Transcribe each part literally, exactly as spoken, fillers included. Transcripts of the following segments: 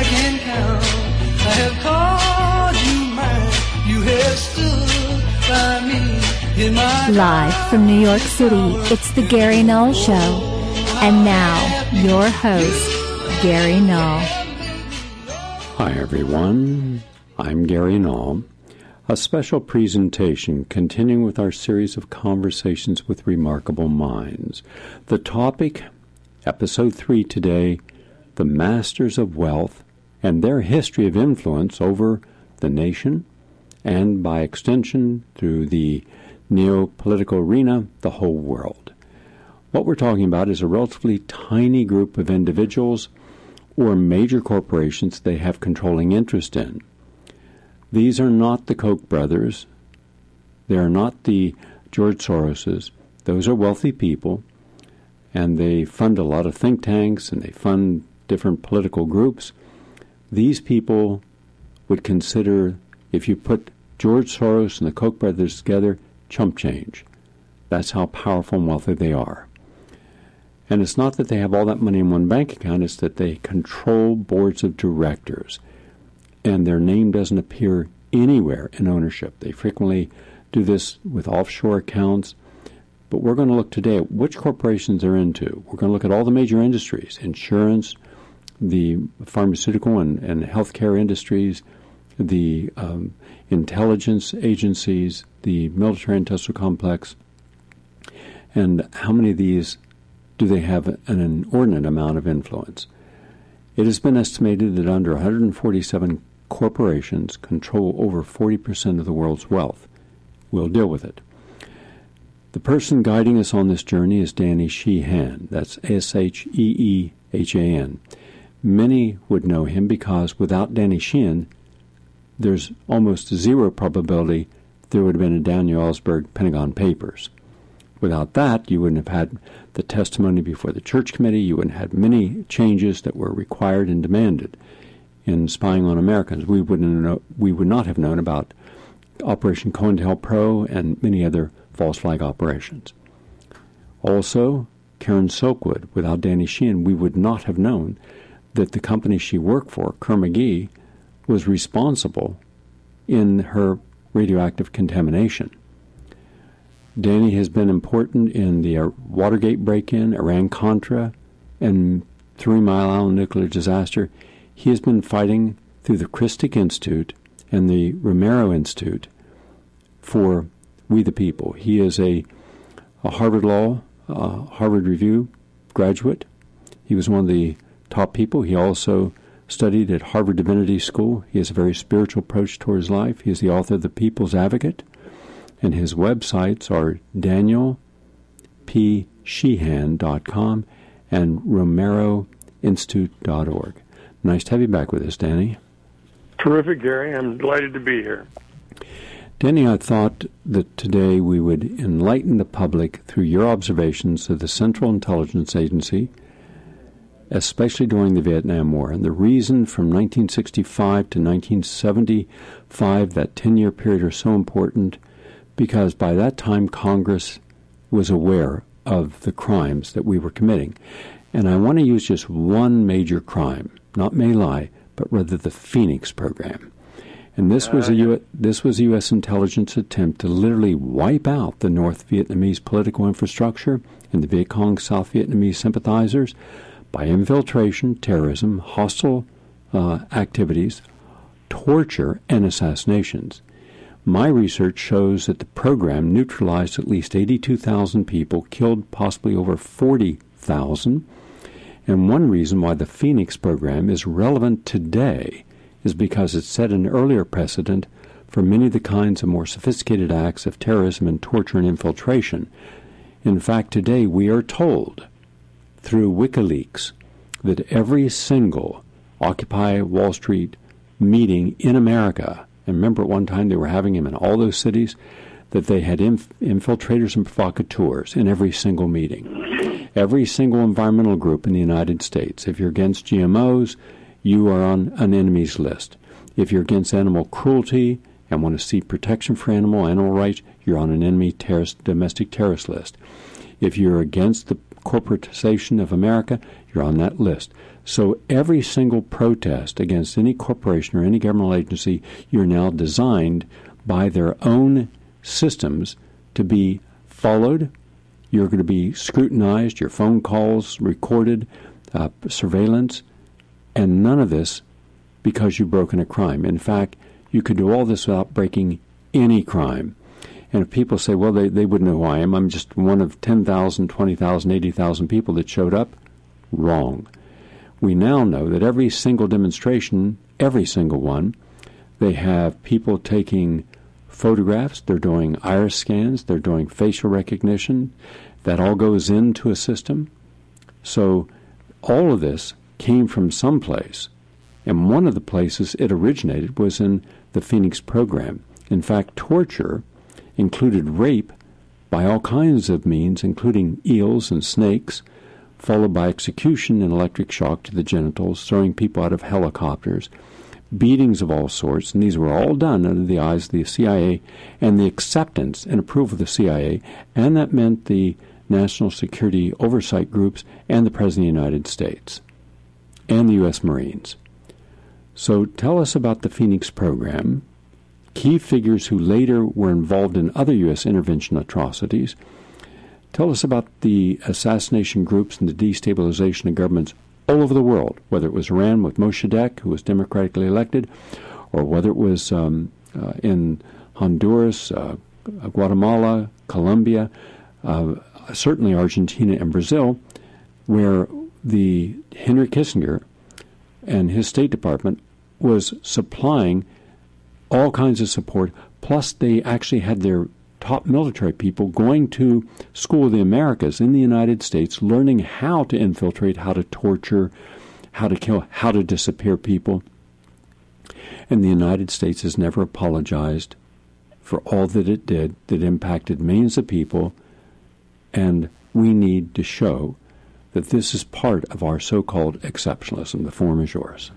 can count. I have called you mine. You have stood by me in my Live from New York City, it's the Gary Null Show. And now, your host, Gary Null. Hi everyone, I'm Gary Null. A special presentation continuing with our series of conversations with remarkable minds. The topic, episode three today, the masters of wealth and their history of influence over the nation and by extension through the neo-political arena, the whole world. What we're talking about is a relatively tiny group of individuals or major corporations they have controlling interest in. These are not the Koch brothers. They are not the George Soroses. Those are wealthy people, and they fund a lot of think tanks, and they fund different political groups. These people would consider, if you put George Soros and the Koch brothers together, chump change. That's how powerful and wealthy they are. And it's not that they have all that money in one bank account, it's that they control boards of directors. And their name doesn't appear anywhere in ownership. They frequently do this with offshore accounts. But we're going to look today at which corporations they're into. We're going to look at all the major industries, insurance, the pharmaceutical and, and healthcare industries, the um, intelligence agencies, the military industrial complex, and how many of these do they have an inordinate amount of influence. It has been estimated that under one hundred forty-seven corporations control over forty percent of the world's wealth. We'll deal with it. The person guiding us on this journey is Danny Sheehan. That's S H E E H A N. Many would know him because without Danny Sheehan, there's almost zero probability there would have been a Daniel Ellsberg Pentagon Papers. Without that, you wouldn't have had the testimony before the Church Committee. You wouldn't have had many changes that were required and demanded in spying on Americans. We wouldn't know, we would not have known about Operation COINTELPRO and many other false flag operations. Also, Karen Silkwood, without Danny Sheehan, we would not have known that the company she worked for, Kerr-McGee, was responsible in her radioactive contamination. Danny has been important in the Watergate break-in, Iran-Contra, and Three Mile Island nuclear disaster. He has been fighting through the Christic Institute and the Romero Institute for We the People. He is a, a Harvard Law, uh, Harvard Review graduate. He was one of the top people. He also studied at Harvard Divinity School. He has a very spiritual approach towards life. He is the author of The People's Advocate, and his websites are daniel p sheehan dot com and romero institute dot org. Nice to have you back with us, Danny. Terrific, Gary. I'm delighted to be here. Danny, I thought that today we would enlighten the public through your observations of the Central Intelligence Agency, especially during the Vietnam War. And the reason from nineteen sixty-five to nineteen seventy-five, that ten-year period, are so important because by that time Congress was aware of the crimes that we were committing. And I want to use just one major crime, not My Lai, but rather the Phoenix program. And this was a U- this was a U S intelligence attempt to literally wipe out the North Vietnamese political infrastructure and the Viet Cong South Vietnamese sympathizers by infiltration, terrorism, hostile uh, activities, torture, and assassinations. My research shows that the program neutralized at least eighty-two thousand people, killed possibly over forty thousand. And one reason why the Phoenix program is relevant today is because it set an earlier precedent for many of the kinds of more sophisticated acts of terrorism and torture and infiltration. In fact, today we are told through WikiLeaks that every single Occupy Wall Street meeting in America, and remember at one time they were having them in all those cities, that they had inf- infiltrators and provocateurs in every single meeting. Every single environmental group in the United States, if you're against G M Os, you are on an enemy's list. If you're against animal cruelty and want to see protection for animal animal rights, you're on an enemy terrorist, domestic terrorist list. If you're against the corporatization of America, you're on that list. So every single protest against any corporation or any governmental agency, you're now designed by their own systems to be followed. You're going to be scrutinized, your phone calls recorded, uh, surveillance, and none of this because you've broken a crime. In fact, you could do all this without breaking any crime. And if people say, well, they, they wouldn't know who I am, I'm just one of ten thousand, twenty thousand, eighty thousand people that showed up, wrong. We now know that every single demonstration, every single one, they have people taking photographs, they're doing iris scans, they're doing facial recognition. That all goes into a system. So all of this came from someplace. And one of the places it originated was in the Phoenix program. In fact, torture included rape by all kinds of means, including eels and snakes, followed by execution and electric shock to the genitals, throwing people out of helicopters, beatings of all sorts, and these were all done under the eyes of the C I A and the acceptance and approval of the C I A, and that meant the national security oversight groups and the President of the United States and the U S Marines. So tell us about the Phoenix program, key figures who later were involved in other U S intervention atrocities. Tell us about the assassination groups and the destabilization of governments all over the world, whether it was Iran with Mossadegh, who was democratically elected, or whether it was um, uh, in Honduras, uh, Guatemala, Colombia, uh, certainly Argentina and Brazil, where the Henry Kissinger and his State Department was supplying all kinds of support, plus they actually had their top military people going to School of the Americas in the United States, learning how to infiltrate, how to torture, how to kill, how to disappear people. And the United States has never apologized for all that it did that impacted millions of people, and we need to show that this is part of our so-called exceptionalism. The form is yours.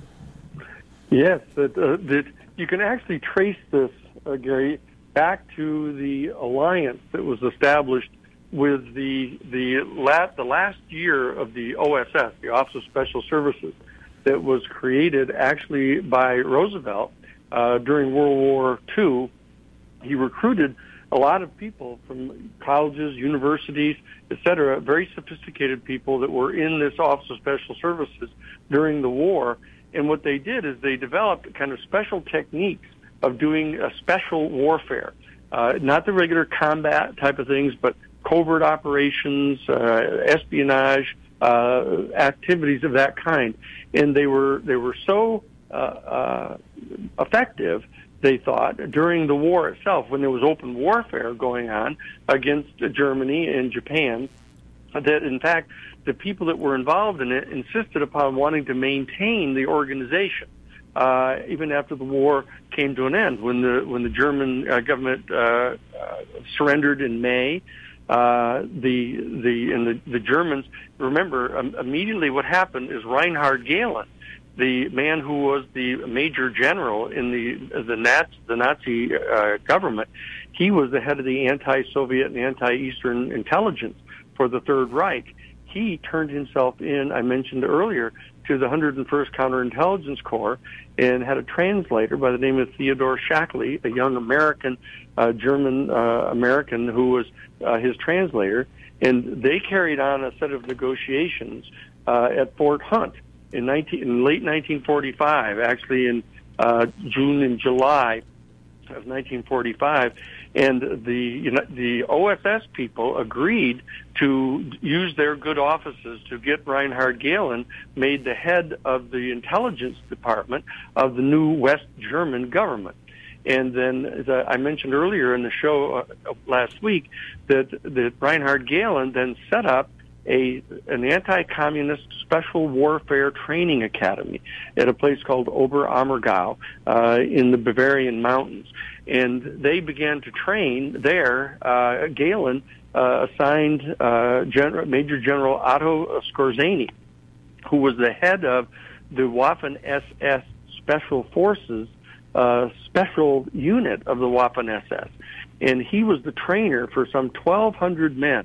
Yes, that, uh, that you can actually trace this, uh, Gary, back to the alliance that was established with the the last, the last year of the O S S, the Office of Special Services, that was created actually by Roosevelt uh, during World War Two. He recruited a lot of people from colleges, universities, et cetera, very sophisticated people that were in this Office of Special Services during the war. And what they did is they developed kind of special techniques of doing a special warfare, uh, not the regular combat type of things, but covert operations, uh, espionage, uh, activities of that kind. And they were they were so uh, uh, effective, they thought, during the war itself, when there was open warfare going on against Germany and Japan, that in fact the people that were involved in it insisted upon wanting to maintain the organization. Uh, even after the war came to an end, when the when the German uh, government uh, uh, surrendered in May, uh, the the and the, the Germans, remember um, immediately what happened is Reinhard Gehlen, the man who was the major general in the the Nazi, the Nazi uh, government, he was the head of the anti-Soviet and anti-Eastern intelligence for the Third Reich. He turned himself in, I mentioned earlier, to the one hundred first Counterintelligence Corps and had a translator by the name of Theodore Shackley, a young American, uh, German uh, American who was uh, his translator. And they carried on a set of negotiations uh, at Fort Hunt in, nineteen, in late nineteen forty-five, actually in uh, June and July of nineteen forty-five. And the you know, the O S S people agreed to use their good offices to get Reinhard Gehlen made the head of the intelligence department of the new West German government. And then, as I mentioned earlier in the show uh, last week, that that Reinhard Gehlen then set up a an anti-communist special warfare training academy at a place called Oberammergau uh, in the Bavarian mountains. And they began to train there. Uh, Gehlen uh, assigned uh, General, Major General Otto Skorzeny, who was the head of the Waffen-S S Special Forces uh, special unit of the Waffen-S S. And he was the trainer for some twelve hundred men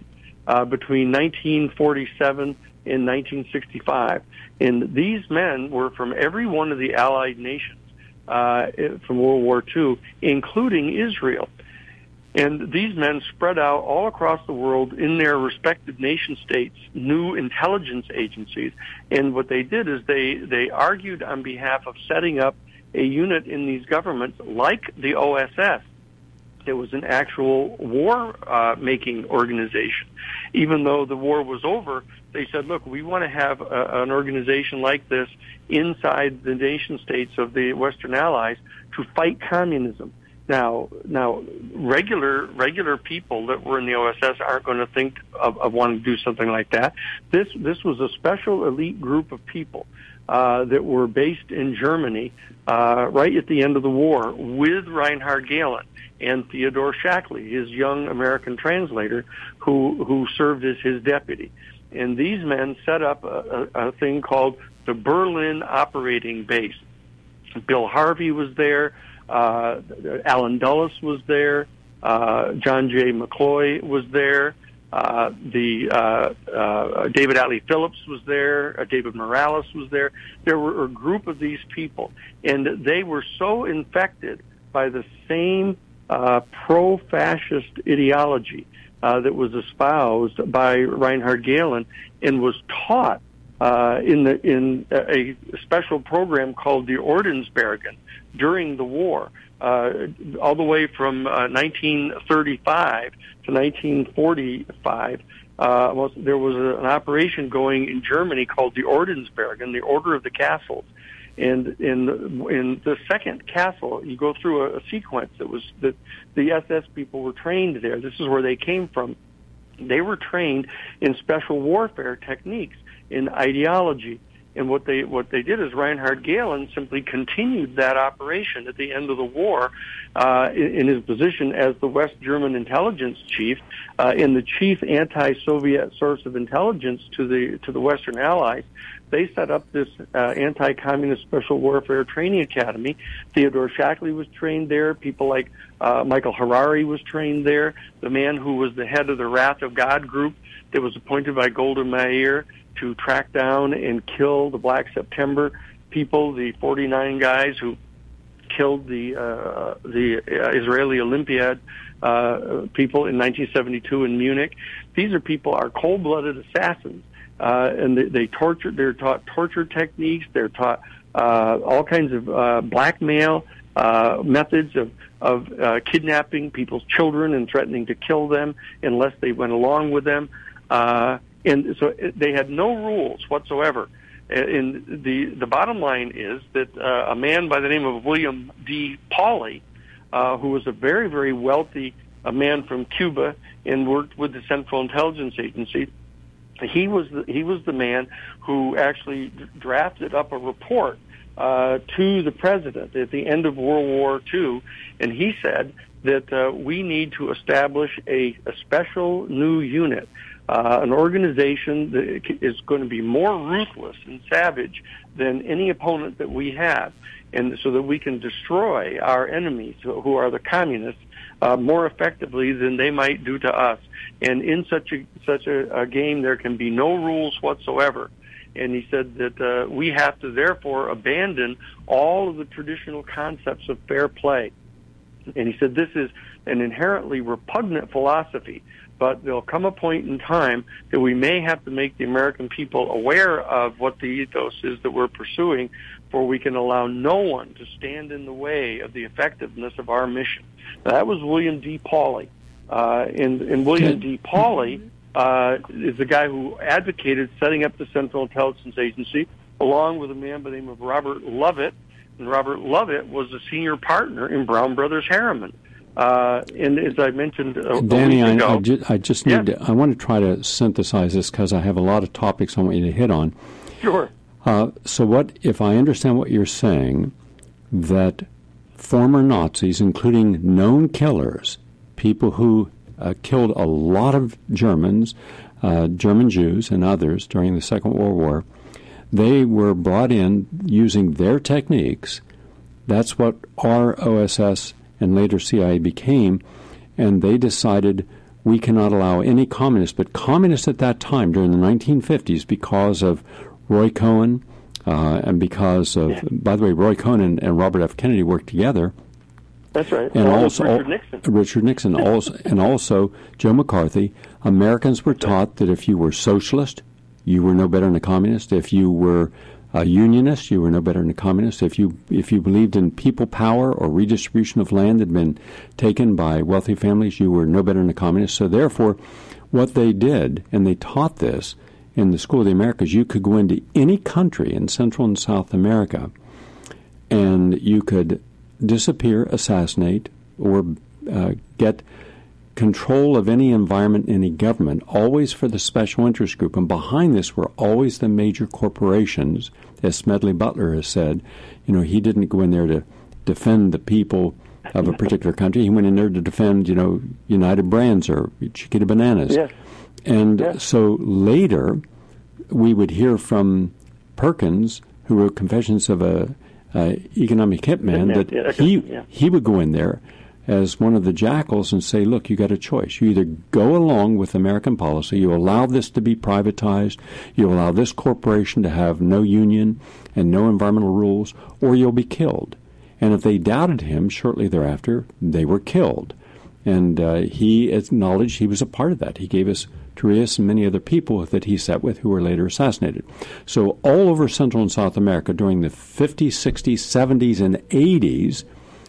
uh, between nineteen forty-seven and nineteen sixty-five. And these men were from every one of the Allied nations uh, from World War Two, including Israel. And these men spread out all across the world in their respective nation states, new intelligence agencies. And what they did is they, they argued on behalf of setting up a unit in these governments like the O S S. It was an actual war-making uh, organization. Even though the war was over, they said, look, we want to have a, an organization like this inside the nation states of the Western Allies to fight communism. Now, now, regular regular people that were in the O S S aren't going to think of, of wanting to do something like that. This this was a special elite group of people uh, that were based in Germany uh, right at the end of the war with Reinhard Gehlen and Theodore Shackley, his young American translator, who who served as his deputy. And these men set up a, a, a thing called the Berlin Operating Base. Bill Harvey was there. Uh, Alan Dulles was there. Uh, John J. McCloy was there. Uh, the uh, uh, David Atlee Phillips was there. Uh, David Morales was there. There were a group of these people, and they were so infected by the same uh, pro-fascist ideology uh, that was espoused by Reinhard Gehlen and was taught uh, in the in a special program called the Ordensbergen during the war, uh, all the way from uh, nineteen thirty-five to nineteen forty-five. Uh, well, there was a, an operation going in Germany called the Ordensbergen, the Order of the Castles. And in in the second castle, you go through a, a sequence that was that the S S people were trained there. This is where they came from. They were trained in special warfare techniques, in ideology. And what they what they did is Reinhard Gehlen simply continued that operation at the end of the war uh, in, in his position as the West German intelligence chief uh, and the chief anti-Soviet source of intelligence to the to the Western Allies. They set up this uh, anti-communist special warfare training academy. Theodore Shackley was trained there. People like uh, Michael Harari was trained there. The man who was the head of the Wrath of God group that was appointed by Golda Meir to track down and kill the Black September people, the forty-nine guys who killed the uh, the Israeli Olympiad uh, people in nineteen seventy-two in Munich. These are people are cold-blooded assassins, uh, and they, they torture. They're taught torture techniques. They're taught uh, all kinds of uh, blackmail uh, methods of of uh, kidnapping people's children and threatening to kill them unless they went along with them. Uh, And so they had no rules whatsoever. And the the bottom line is that uh, a man by the name of William D. Pauley, uh, who was a very, very wealthy a man from Cuba and worked with the Central Intelligence Agency, he was the, he was the man who actually drafted up a report uh, to the president at the end of World War Two, and he said that uh, we need to establish a, a special new unit. Uh, an organization that is going to be more ruthless and savage than any opponent that we have, and so that we can destroy our enemies, who are the communists, uh, more effectively than they might do to us. And in such a such a, a game, there can be no rules whatsoever. And he said that uh, we have to therefore abandon all of the traditional concepts of fair play. And he said this is an inherently repugnant philosophy, but there'll come a point in time that we may have to make the American people aware of what the ethos is that we're pursuing, for we can allow no one to stand in the way of the effectiveness of our mission. Now, that was William D. Pauley. Uh, and, and William D. Pauley uh, is the guy who advocated setting up the Central Intelligence Agency, along with a man by the name of Robert Lovett. And Robert Lovett was a senior partner in Brown Brothers Harriman. Uh, and as I mentioned a, Danny, a week ago, I, I, ju- I just need yeah. to, I want to try to synthesize this because I have a lot of topics I want you to hit on. Sure. Uh, so what, if I understand what you're saying, that former Nazis, including known killers, people who uh, killed a lot of Germans, uh, German Jews and others during the Second World War, they were brought in using their techniques. That's what our O S S and later C I A became, and they decided we cannot allow any communists, but communists at that time during the nineteen fifties, because of Roy Cohn, uh, and because of, by the way, Roy Cohn and, and Robert F. Kennedy worked together. That's right. And well, also Richard Nixon. Richard Nixon, also, and also Joe McCarthy. Americans were taught that if you were socialist, you were no better than a communist. If you were a unionist, you were no better than a communist. If you if you believed in people power or redistribution of land that had been taken by wealthy families, you were no better than a communist. So therefore, what they did, and they taught this in the School of the Americas, you could go into any country in Central and South America, and you could disappear, assassinate, or uh, get control of any environment, any government, always for the special interest group. And behind this were always the major corporations. As Smedley Butler has said, you know, he didn't go in there to defend the people of a particular country. He went in there to defend, you know, United Brands or Chiquita Bananas. Yes. And yes. so later, we would hear from Perkins, who wrote Confessions of a uh, Economic Hitman, that yeah, he yeah. he would go in there as one of the jackals and say, look, you got a choice. You either go along with American policy, you allow this to be privatized, you allow this corporation to have no union and no environmental rules, or you'll be killed. And if they doubted him, shortly thereafter, they were killed. And uh, he acknowledged he was a part of that. He gave us Turias and many other people that he sat with who were later assassinated. So all over Central and South America during the fifties, sixties, seventies, and eighties,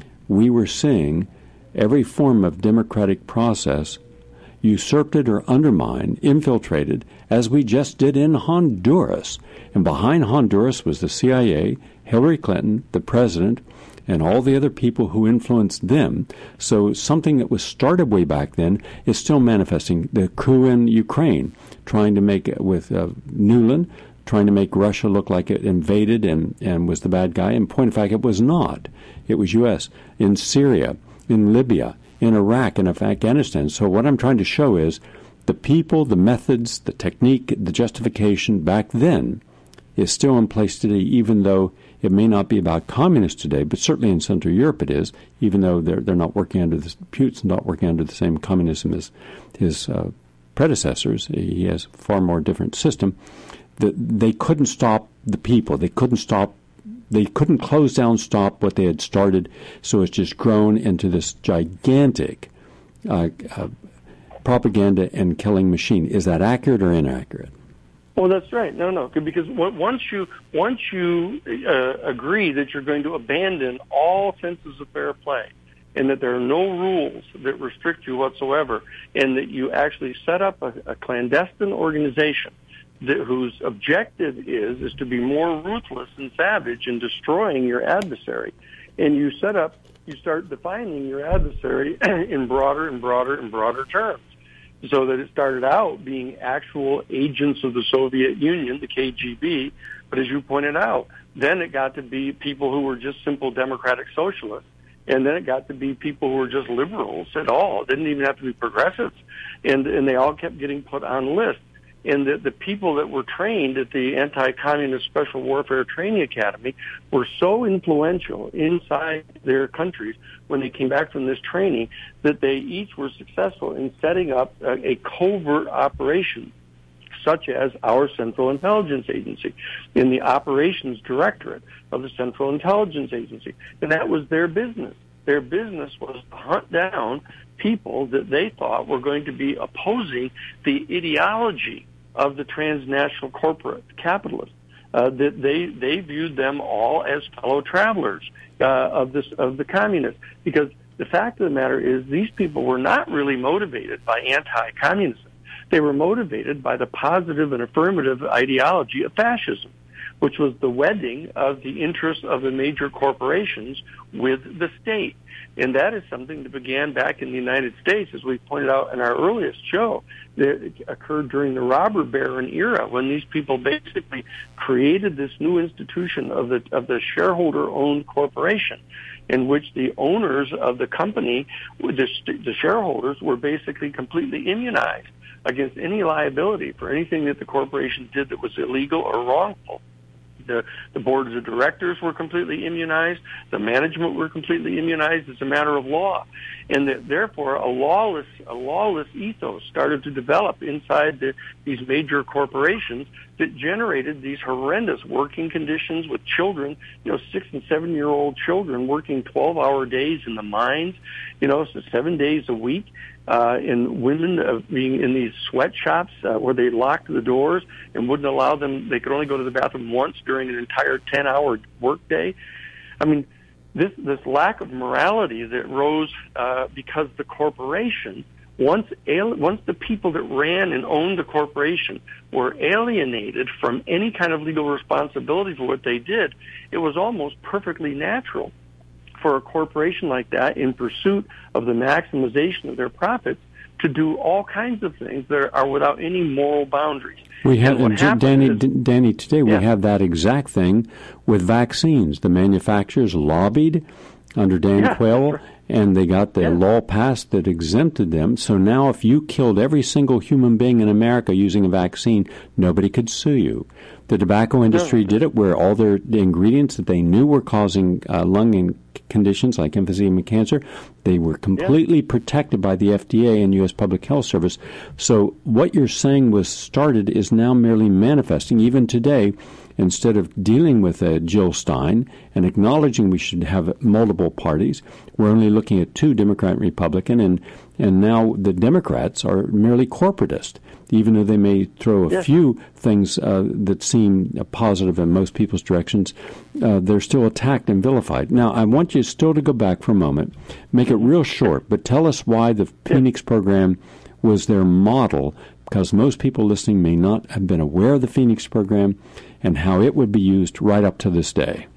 we were seeing every form of democratic process usurped or undermined, infiltrated, as we just did in Honduras. And behind Honduras was the C I A, Hillary Clinton, the president, and all the other people who influenced them. So something that was started way back then is still manifesting. The coup in Ukraine, trying to make it with uh, Nuland, trying to make Russia look like it invaded and, and was the bad guy. In point of fact, it was not. It was U S in Syria, in Libya, in Iraq, and Afghanistan. So what I'm trying to show is the people, the methods, the technique, the justification back then is still in place today, even though it may not be about communists today, but certainly in Central Europe it is, even though they're they're not working under the Putin's not working under the same communism as his uh, predecessors. He has a far more different system. The, they couldn't stop the people. They couldn't stop. They couldn't close down, stop what they had started. So it's just grown into this gigantic uh, uh, propaganda and killing machine. Is that accurate or inaccurate? Well, that's right. No, no, because once you once you uh, agree that you're going to abandon all senses of fair play, and that there are no rules that restrict you whatsoever, and that you actually set up a, a clandestine organization that, whose objective is is to be more ruthless and savage in destroying your adversary, and you set up, you start defining your adversary in broader and broader and broader terms. So that it started out being actual agents of the Soviet Union, the K G B, but as you pointed out, then it got to be people who were just simple democratic socialists, and then it got to be people who were just liberals at all. It didn't even have to be progressives, and and they all kept getting put on lists. And the, the people that were trained at the Anti-Communist Special Warfare Training Academy were so influential inside their countries when they came back from this training that they each were successful in setting up a, a covert operation, such as our Central Intelligence Agency, in the Operations Directorate of the Central Intelligence Agency. And that was their business. Their business was to hunt down people that they thought were going to be opposing the ideology of the transnational corporate capitalists. Uh, that they they viewed them all as fellow travelers uh, of this of the communists. Because the fact of the matter is, these people were not really motivated by anti-communism. They were motivated by the positive and affirmative ideology of fascism, which was the wedding of the interests of the major corporations with the state. And that is something that began back in the United States, as we pointed out in our earliest show, that occurred during the robber baron era, when these people basically created this new institution of the of the shareholder-owned corporation, in which the owners of the company, the, the shareholders, were basically completely immunized against any liability for anything that the corporation did that was illegal or wrongful. The, the boards of directors were completely immunized. The management were completely immunized as a matter of law. And that, therefore, a lawless, a lawless ethos started to develop inside the, these major corporations that generated these horrendous working conditions with children, you know, six and seven year old children working twelve hour days in the mines, you know, so seven days a week, uh, and women uh, being in these sweatshops uh, where they locked the doors and wouldn't allow them, they could only go to the bathroom once during an entire ten hour workday. I mean, this, this lack of morality that rose uh, because the corporation, Once, once the people that ran and owned the corporation were alienated from any kind of legal responsibility for what they did, it was almost perfectly natural for a corporation like that, in pursuit of the maximization of their profits, to do all kinds of things that are without any moral boundaries. We have, and and Danny, is, Danny, today we yeah. have that exact thing with vaccines. The manufacturers lobbied under Dan yeah, Quayle, right. and they got the yeah. law passed that exempted them. So now if you killed every single human being in America using a vaccine, nobody could sue you. The tobacco industry no. did it where all their the ingredients that they knew were causing uh, lung in- conditions like emphysema and cancer, they were completely yeah. protected by the F D A and U S Public Health Service. So what you're saying was started is now merely manifesting. Even today, instead of dealing with uh, Jill Stein and acknowledging we should have multiple parties, we're only looking at two, Democrat and Republican, and, and now the Democrats are merely corporatist. Even though they may throw a yes. few things uh, that seem uh, positive in most people's directions, uh, they're still attacked and vilified. Now, I want you still to go back for a moment, make it real short, but tell us why the Phoenix program was their model, because most people listening may not have been aware of the Phoenix program and how it would be used right up to this day.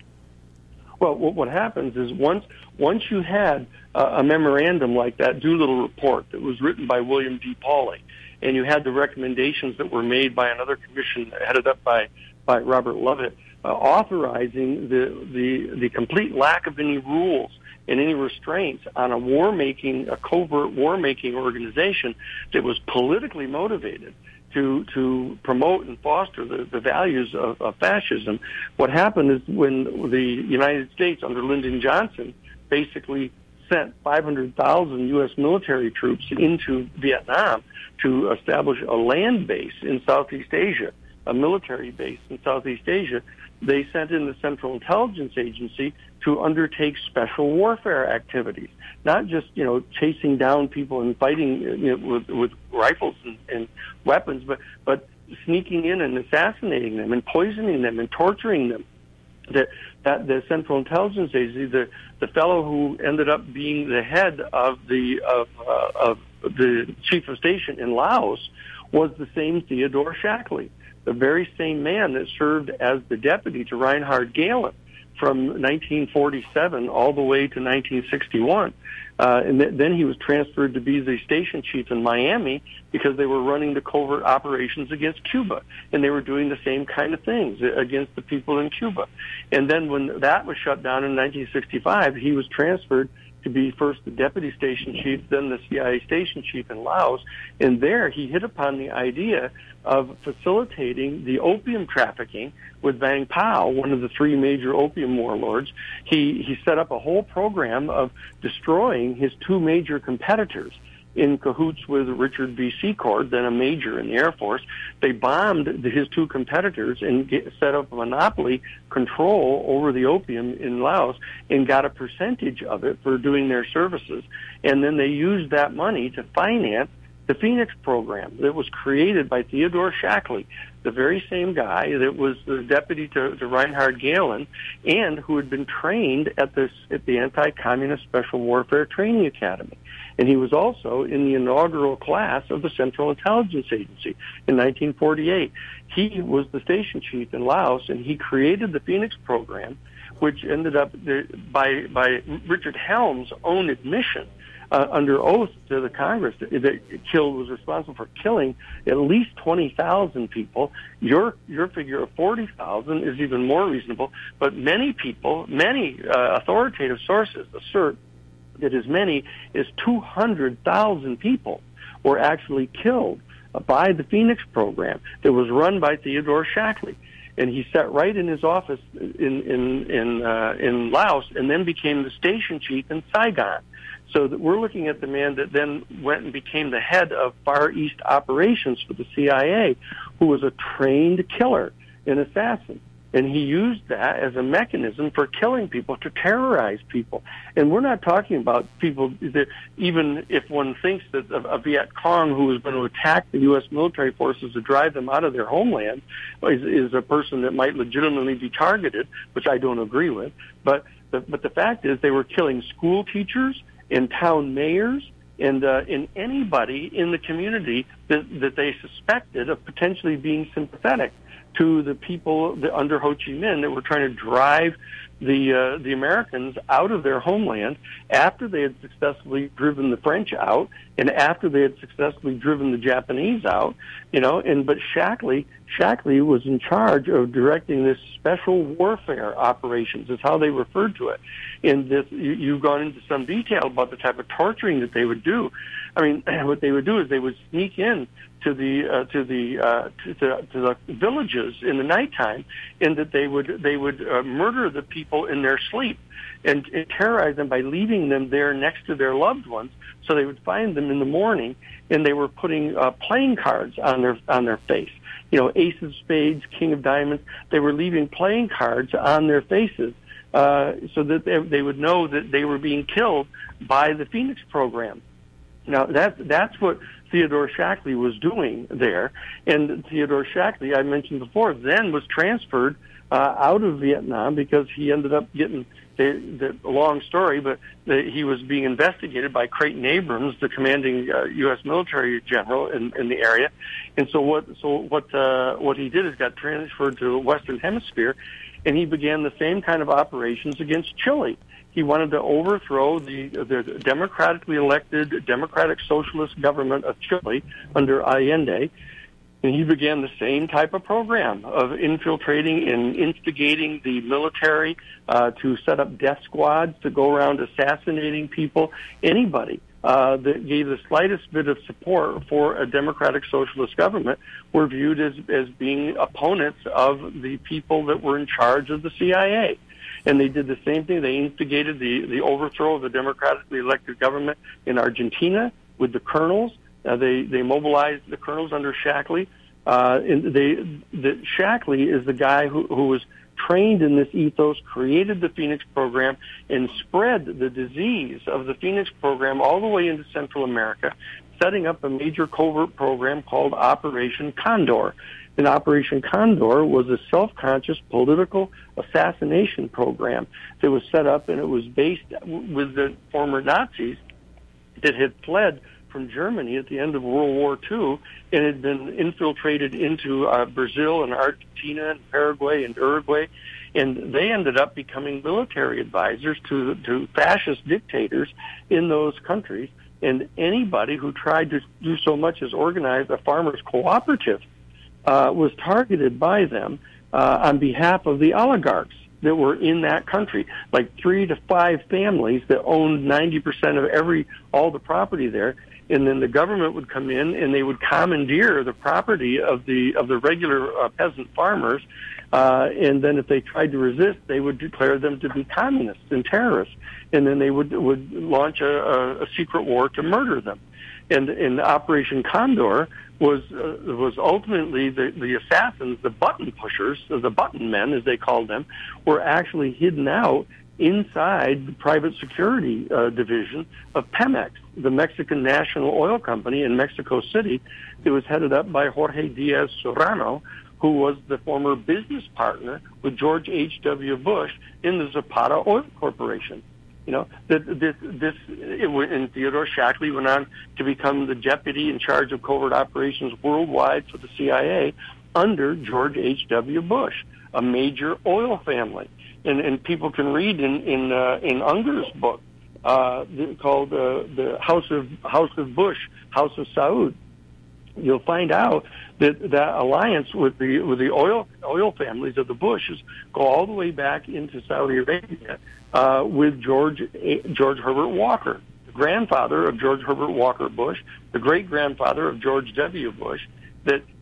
Well, what happens is once once you had uh, a memorandum like that Doolittle report that was written by William D. Pauley, and you had the recommendations that were made by another commission headed up by, by Robert Lovett, uh, authorizing the, the, the complete lack of any rules and any restraints on a war-making, a covert war-making organization that was politically motivated to to promote and foster the, the values of, of fascism. What happened is when the United States under Lyndon Johnson basically sent five hundred thousand U S military troops into Vietnam to establish a land base in Southeast Asia, a military base in Southeast Asia, they sent in the Central Intelligence Agency to undertake special warfare activities, not just, you know, chasing down people and fighting, you know, with, with rifles and, and weapons, but, but sneaking in and assassinating them and poisoning them and torturing them. That, that the Central Intelligence Agency, the, the fellow who ended up being the head of the, of, uh, of the chief of station in Laos was the same Theodore Shackley, the very same man that served as the deputy to Reinhard Gehlen from nineteen forty-seven all the way to nineteen sixty-one. Uh, and th- then he was transferred to be the station chief in Miami because they were running the covert operations against Cuba. And they were doing the same kind of things against the people in Cuba. And then when that was shut down in nineteen sixty-five, he was transferred to be first the deputy station chief, then the C I A station chief in Laos. And there he hit upon the idea of facilitating the opium trafficking with Vang Pao, one of the three major opium warlords. He, he set up a whole program of destroying his two major competitors in cahoots with Richard B. Secord, then a major in the Air Force. They bombed his two competitors and get, set up a monopoly control over the opium in Laos and got a percentage of it for doing their services. And then they used that money to finance the Phoenix program that was created by Theodore Shackley, the very same guy that was the deputy to, to Reinhard Gehlen and who had been trained at, this, at the Anti-Communist Special Warfare Training Academy. And he was also in the inaugural class of the Central Intelligence Agency in nineteen forty-eight. He was the station chief in Laos, and he created the Phoenix program, which ended up, by, by Richard Helms' own admission, Uh, under oath to the Congress, that, that killed was responsible for killing at least twenty thousand people. Your your figure of forty thousand is even more reasonable, but many people, many uh, authoritative sources assert that as many as two hundred thousand people were actually killed uh, by the Phoenix program that was run by Theodore Shackley. and he sat right in his office in in in uh, in Laos, and then became the station chief in Saigon. So that we're looking at the man that then went and became the head of Far East operations for the C I A, who was a trained killer, an assassin. And he used that as a mechanism for killing people, to terrorize people. And we're not talking about people that, even if one thinks that a, a Viet Cong who is going to attack the U S military forces to drive them out of their homeland is, is a person that might legitimately be targeted, which I don't agree with. But the, but the fact is they were killing school teachers and town mayors and, uh, and anybody in the community that, that they suspected of potentially being sympathetic to the people that, under Ho Chi Minh, that were trying to drive the uh, the Americans out of their homeland after they had successfully driven the French out and after they had successfully driven the Japanese out. You know, and but Shackley Shackley was in charge of directing this special warfare operations, is how they referred to it. And this, you, you've gone into some detail about the type of torturing that they would do. I mean, what they would do is they would sneak in to the uh, to the uh, to, to, to the villages in the nighttime, and that they would they would uh, murder the people in their sleep and, and terrorize them by leaving them there next to their loved ones. So they would find them in the morning, and they were putting uh, playing cards on their on their face. You know, ace of spades, king of diamonds. They were leaving playing cards on their faces uh, so that they, they would know that they were being killed by the Phoenix program. Now, that, that's what Theodore Shackley was doing there. And Theodore Shackley, I mentioned before, then was transferred uh, out of Vietnam because he ended up getting, the, the long story, but the, he was being investigated by Creighton Abrams, the commanding uh, U S military general in, in the area. And so what, so what, uh, what he did is got transferred to the Western Hemisphere, and he began the same kind of operations against Chile. He wanted to overthrow the, the democratically elected Democratic Socialist government of Chile under Allende, and he began the same type of program of infiltrating and instigating the military uh, to set up death squads to go around assassinating people. Anybody uh, that gave the slightest bit of support for a Democratic Socialist government were viewed as, as being opponents of the people that were in charge of the C I A. And they did the same thing. They instigated the, the overthrow of the democratically elected government in Argentina with the colonels. Uh, they, they mobilized the colonels under Shackley. Uh, and they, the, Shackley is the guy who, who was trained in this ethos, created the Phoenix program, and spread the disease of the Phoenix program all the way into Central America, setting up a major covert program called Operation Condor. And Operation Condor was a self-conscious political assassination program that was set up, and it was based with the former Nazis that had fled from Germany at the end of World War Two and had been infiltrated into uh, Brazil and Argentina and Paraguay and Uruguay. And they ended up becoming military advisors to, to fascist dictators in those countries. And anybody who tried to do so much as organize a farmers' cooperative Uh, was targeted by them uh, on behalf of the oligarchs that were in that country, like three to five families that owned ninety percent of every all the property there. And then the government would come in and they would commandeer the property of the of the regular uh, peasant farmers. Uh, and then if they tried to resist, they would declare them to be communists and terrorists. And then they would would launch a, a, a secret war to murder them. And in Operation Condor was uh, was ultimately the, the assassins, the button pushers, the button men, as they called them, were actually hidden out inside the private security uh, division of Pemex, the Mexican national oil company in Mexico City. It was headed up by Jorge Diaz Serrano, who was the former business partner with George H W Bush in the Zapata Oil Corporation. You know, that this, this, it, and Theodore Shackley went on to become the deputy in charge of covert operations worldwide for the C I A under George H W Bush, a major oil family. And, and people can read in in, uh, in Unger's book uh, called uh, the House of House of Bush, House of Saud. You'll find out that that alliance with the with the oil oil families of the Bushes go all the way back into Saudi Arabia uh, with George George Herbert Walker, the grandfather of George Herbert Walker Bush, the great grandfather of George W. Bush. That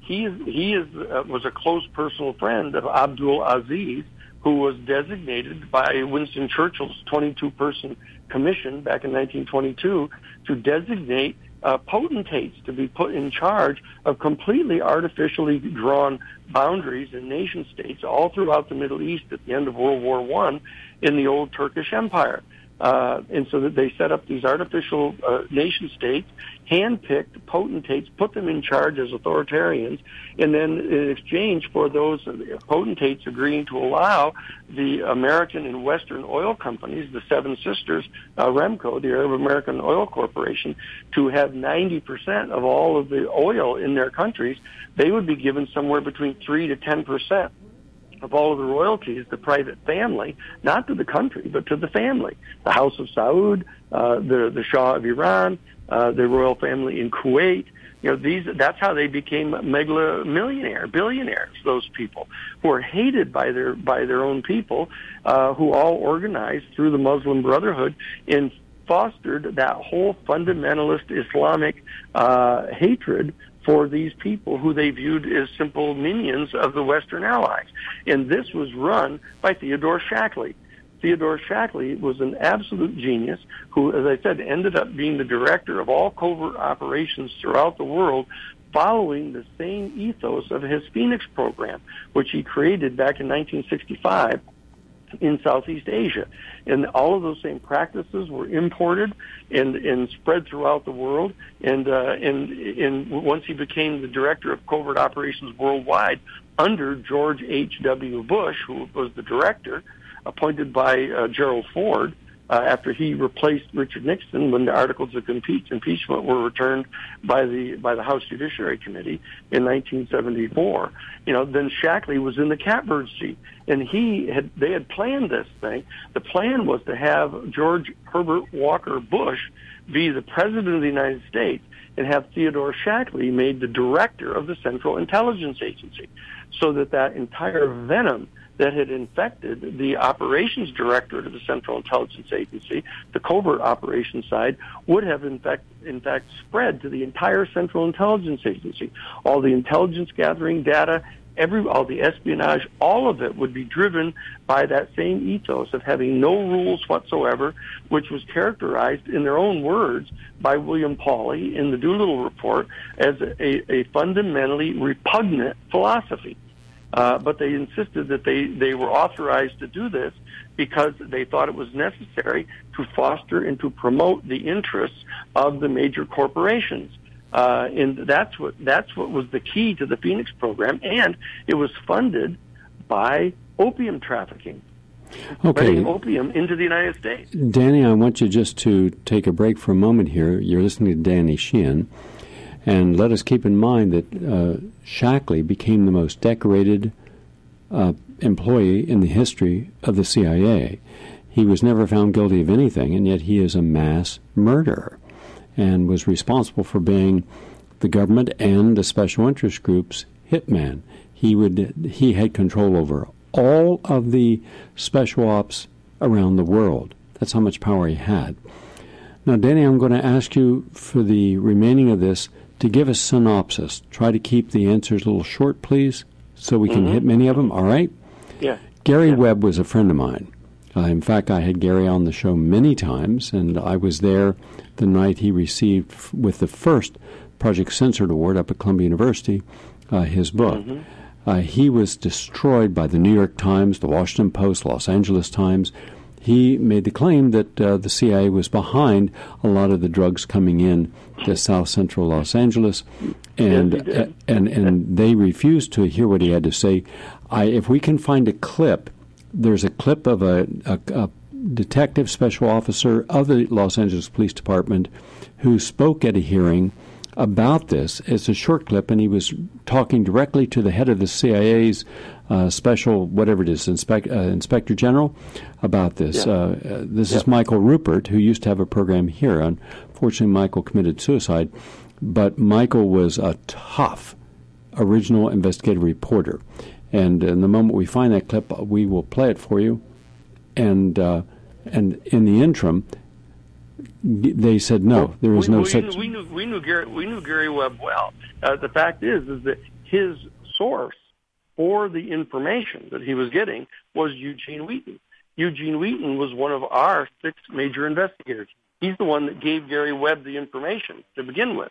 he is, he is uh, was a close personal friend of Abdul Aziz, who was designated by Winston Churchill's twenty-two person commission back in nineteen twenty-two to designate uh, potentates to be put in charge of completely artificially drawn boundaries and nation states all throughout the Middle East at the end of World War One in the old Turkish Empire. Uh, and so that they set up these artificial uh, nation states, hand-picked potentates, put them in charge as authoritarians, and then in exchange for those potentates agreeing to allow the American and Western oil companies, the Seven Sisters, uh, Remco, the Arab American Oil Corporation, to have ninety percent of all of the oil in their countries, they would be given somewhere between three to ten percent. Of all of the royalties, the private family, not to the country, but to the family. The House of Saud, uh, the, the Shah of Iran, uh, the royal family in Kuwait. You know, these, that's how they became megala millionaire, billionaires, those people who are hated by their, by their own people, uh, who all organized through the Muslim Brotherhood and fostered that whole fundamentalist Islamic, uh, hatred for these people who they viewed as simple minions of the Western Allies. And this was run by Theodore Shackley. Theodore Shackley was an absolute genius who, as I said, ended up being the director of all covert operations throughout the world, following the same ethos of his Phoenix program, which he created back in nineteen sixty-five in Southeast Asia. And all of those same practices were imported and, and spread throughout the world. And, uh, and, and once he became the director of covert operations worldwide under George H W Bush, who was the director, appointed by uh, Gerald Ford, uh, after he replaced Richard Nixon when the articles of impeach- impeachment were returned by the by the House Judiciary Committee in nineteen seventy-four. You know, then Shackley was in the catbird seat, and he had they had planned this thing. The plan was to have George Herbert Walker Bush be the president of the United States and have Theodore Shackley made the director of the Central Intelligence Agency, so that that entire venom that had infected the operations director of the Central Intelligence Agency, the covert operations side, would have in fact, in fact spread to the entire Central Intelligence Agency. All the intelligence gathering data, every, all the espionage, all of it would be driven by that same ethos of having no rules whatsoever, which was characterized in their own words by William Pauley in the Doolittle Report as a, a fundamentally repugnant philosophy. Uh, but they insisted that they, they were authorized to do this because they thought it was necessary to foster and to promote the interests of the major corporations. Uh, and that's what, that's what was the key to the Phoenix program, and it was funded by opium trafficking. Okay. Spreading opium into the United States. Danny, I want you just to take a break for a moment here. You're listening to Danny Sheehan. And let us keep in mind that uh, Shackley became the most decorated uh, employee in the history of the C I A. He was never found guilty of anything, and yet he is a mass murderer and was responsible for being the government and the special interest group's hitman. He would he had control over all of the special ops around the world. That's how much power he had. Now, Danny, I'm going to ask you for the remaining of this to give a synopsis. Try to keep the answers a little short, please, so we can mm-hmm. hit many of them. All right? Yeah. Gary yeah. Webb was a friend of mine. Uh, in fact, I had Gary on the show many times, and I was there the night he received, f- with the first Project Censored Award up at Columbia University, uh, his book. Mm-hmm. Uh, he was destroyed by the New York Times, the Washington Post, Los Angeles Times. He made the claim that uh, the C I A was behind a lot of the drugs coming in to South Central Los Angeles, and yes, uh, and and they refused to hear what he had to say. I, if we can find a clip, there's a clip of a, a, a detective special officer of the Los Angeles Police Department who spoke at a hearing about this. It's a short clip, and he was talking directly to the head of the C I A's uh, special, whatever it is, inspect, uh, Inspector General, about this. Yeah. Uh, uh, this yeah. is Michael Rupert, who used to have a program here. Unfortunately, Michael committed suicide, but Michael was a tough original investigative reporter. And in the moment we find that clip, we will play it for you. And uh, and in the interim, they said no. There is we, no we such. Knew, we knew we knew Gary we knew Gary Webb well. Uh, the fact is, is that his source for the information that he was getting was Eugene Wheaton. Eugene Wheaton was one of our six major investigators. He's the one that gave Gary Webb the information to begin with.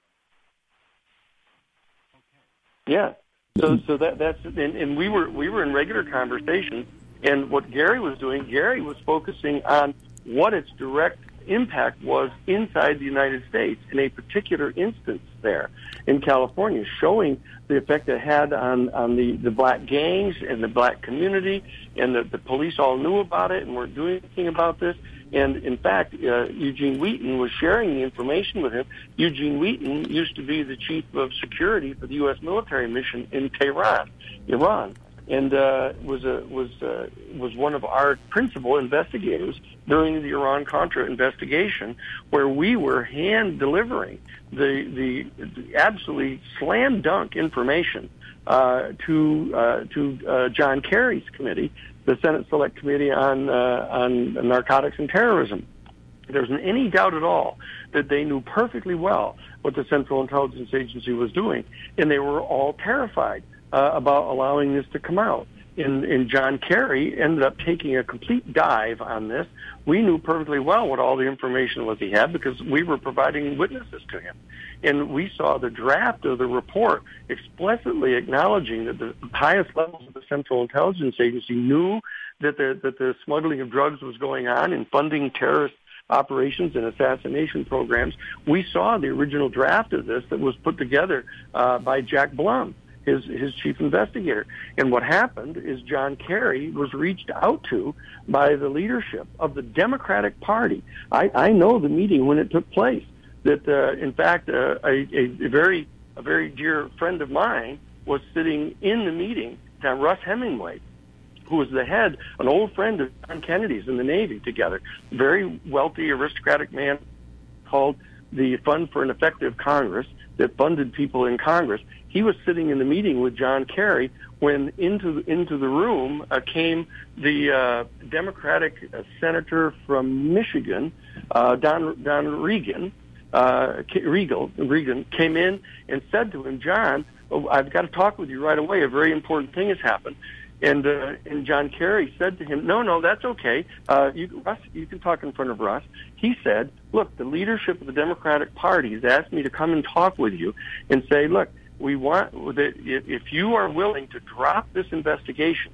Yeah. So, so that that's and, and we were we were in regular conversations. And what Gary was doing, Gary was focusing on what its direct impact was inside the United States in a particular instance there in California, showing the effect it had on, on the, the black gangs and the black community, and the, the police all knew about it and weren't doing anything about this. And in fact, uh, Eugene Wheaton was sharing the information with him. Eugene Wheaton used to be the chief of security for the U S military mission in Tehran, Iran. And uh, was a, was uh, was one of our principal investigators during the Iran-Contra investigation, where we were hand delivering the the, the absolutely slam dunk information uh, to uh, to uh, John Kerry's committee, the Senate Select Committee on uh, on Narcotics and Terrorism. There wasn't any doubt at all that they knew perfectly well what the Central Intelligence Agency was doing, and they were all terrified Uh, about allowing this to come out. And, and John Kerry ended up taking a complete dive on this. We knew perfectly well what all the information was he had because we were providing witnesses to him. And we saw the draft of the report explicitly acknowledging that the highest levels of the Central Intelligence Agency knew that the, that the smuggling of drugs was going on and funding terrorist operations and assassination programs. We saw the original draft of this that was put together uh, by Jack Blum, his his chief investigator. And what happened is John Kerry was reached out to by the leadership of the Democratic Party. I, I know the meeting when it took place. That uh, in fact uh, a, a very a very dear friend of mine was sitting in the meeting. Now, Russ Hemingway, who was the head, an old friend of John Kennedy's in the Navy together, very wealthy aristocratic man, called the Fund for an Effective Congress that funded people in Congress. He was sitting in the meeting with John Kerry when into the, into the room uh, came the uh, Democratic uh, senator from Michigan, uh, Don Don Regan. Uh, Regal Regan came in and said to him, "John, oh, I've got to talk with you right away. A very important thing has happened." And uh, and John Kerry said to him, "No, no, that's okay. Uh, you, Russ, you can talk in front of Russ." He said, "Look, the leadership of the Democratic Party has asked me to come and talk with you and say, look, we want that if you are willing to drop this investigation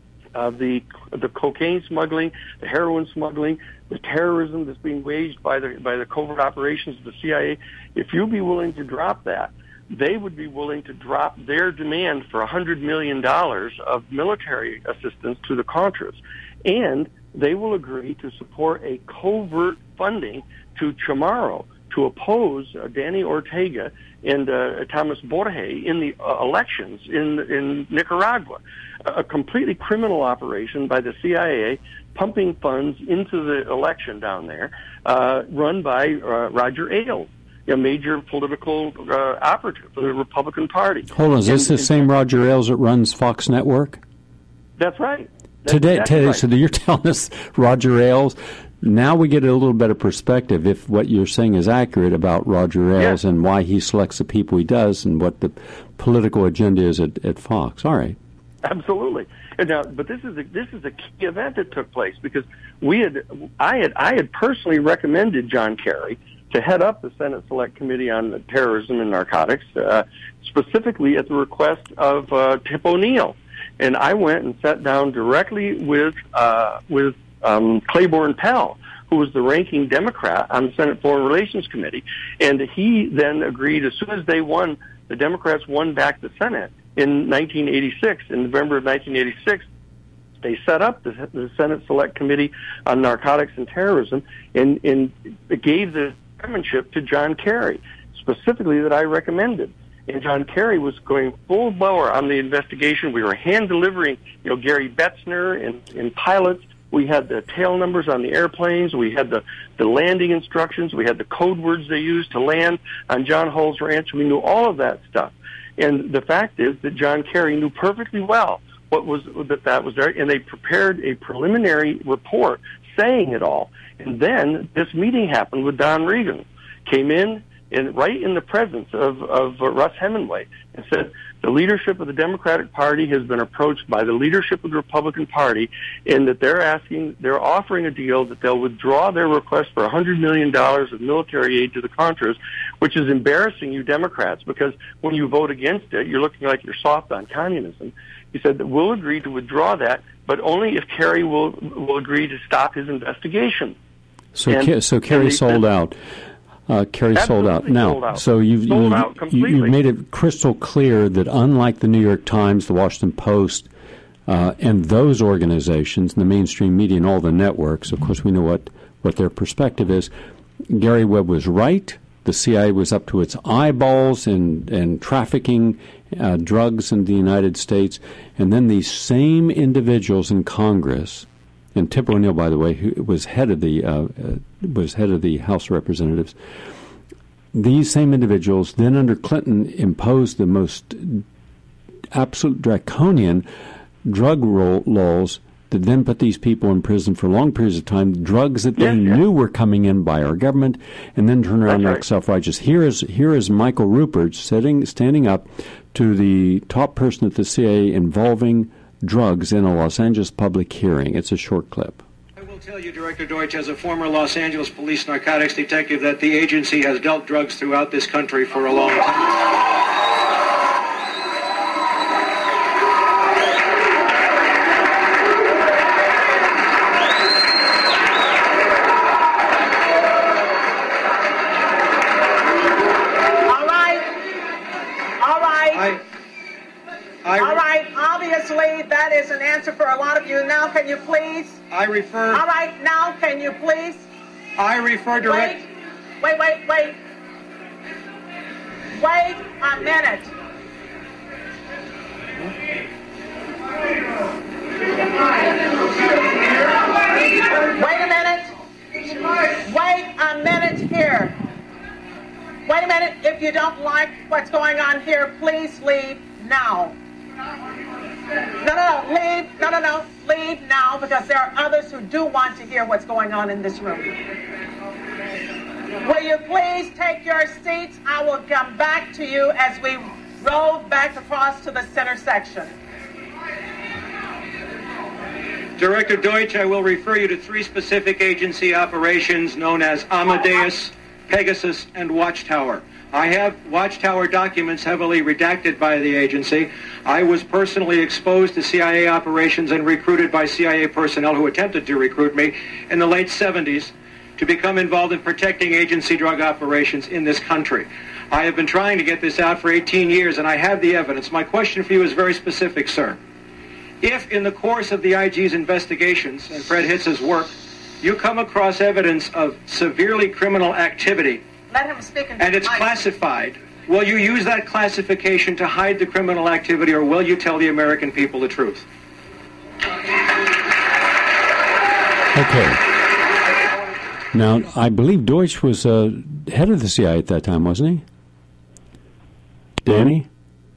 of the the cocaine smuggling, the heroin smuggling, the terrorism that's being waged by the by the covert operations of the C I A, if you'll be willing to drop that, they would be willing to drop their demand for one hundred million dollars of military assistance to the Contras, and they will agree to support a covert funding to Chamorro to oppose uh, Danny Ortega and uh, Thomas Borge in the uh, elections in in Nicaragua, a completely criminal operation by the C I A, pumping funds into the election down there, uh, run by uh, Roger Ailes, a major political uh, operative for the Republican Party." Hold on, is this and, the same Roger Ailes that runs Fox Network? That's right. That's Today, exactly today right. So you're telling us Roger Ailes. Now we get a little better perspective if what you're saying is accurate about Roger Ailes yeah. and why he selects the people he does and what the political agenda is at, at Fox. All right. Absolutely. And now, but this is a, this is a key event that took place because we had I had I had personally recommended John Kerry to head up the Senate Select Committee on Terrorism and Narcotics, uh, specifically at the request of uh, Tip O'Neill. And I went and sat down directly with uh, with um, Claiborne Pell, who was the ranking Democrat on the Senate Foreign Relations Committee. And he then agreed, as soon as they won, the Democrats won back the Senate in nineteen eighty-six, in November of nineteen eighty-six, they set up the, the Senate Select Committee on Narcotics and Terrorism and, and gave the chairmanship to John Kerry, specifically that I recommended. And John Kerry was going full bore on the investigation. We were hand delivering, you know, Gary Betzner and, and pilots. We had the tail numbers on the airplanes. We had the, the landing instructions. We had the code words they used to land on John Hull's ranch. We knew all of that stuff. And the fact is that John Kerry knew perfectly well what was that that was there, and they prepared a preliminary report saying it all. And then this meeting happened with Don Regan, came in and right in the presence of, of uh, Russ Hemingway, and said, The leadership of the Democratic Party has been approached by the leadership of the Republican Party, in that they're asking, they're offering a deal that they'll withdraw their request for one hundred million dollars of military aid to the Contras, which is embarrassing you Democrats, because when you vote against it, you're looking like you're soft on communism. He said that we'll agree to withdraw that, but only if Kerry will will agree to stop his investigation. So, and, so Kerry sold said, out. Uh, Kerry sold out. Now, sold out. so you've, sold you've, out you've made it crystal clear that unlike the New York Times, the Washington Post, uh, and those organizations, the mainstream media and all the networks, of course we know what, what their perspective is, Gary Webb was right. The C I A was up to its eyeballs in, in trafficking uh, drugs in the United States. And then these same individuals in Congress, and Tip O'Neill, by the way, who was head of the uh, uh, was head of the House of Representatives, these same individuals then under Clinton imposed the most absolute draconian drug roll laws that then put these people in prison for long periods of time, drugs that they yes, yes. knew were coming in by our government, and then turn around and right. act self-righteous. Here is here is Michael Rupert sitting, standing up to the top person at the C I A involving drugs in a Los Angeles public hearing. It's a short clip. I will tell you, Director Deutsch, as a former Los Angeles police narcotics detective, that the agency has dealt drugs throughout this country for a long time. I, All right, obviously that is an answer for a lot of you. Now can you please? I refer... All right, now can you please? I refer direct... Wait, wait, wait, wait. Wait a minute. Wait a minute. Wait a minute here. Wait a minute. If you don't like what's going on here, please leave now. No, no, no, leave. No, no, no, leave now, because there are others who do want to hear what's going on in this room. Will you please take your seats? I will come back to you as we roll back across to the center section. Director Deutsch, I will refer you to three specific agency operations known as Amadeus, Pegasus, and Watchtower. I have Watchtower documents heavily redacted by the agency. I was personally exposed to C I A operations and recruited by C I A personnel who attempted to recruit me in the late seventies to become involved in protecting agency drug operations in this country. I have been trying to get this out for eighteen years, and I have the evidence. My question for you is very specific, sir. If in the course of the I G's investigations and Fred Hitz's work, you come across evidence of severely criminal activity, Let him speak and it's classified, will you use that classification to hide the criminal activity, or will you tell the American people the truth? Okay. Now, I believe Deutsch was uh, head of the C I A at that time, wasn't he? Danny?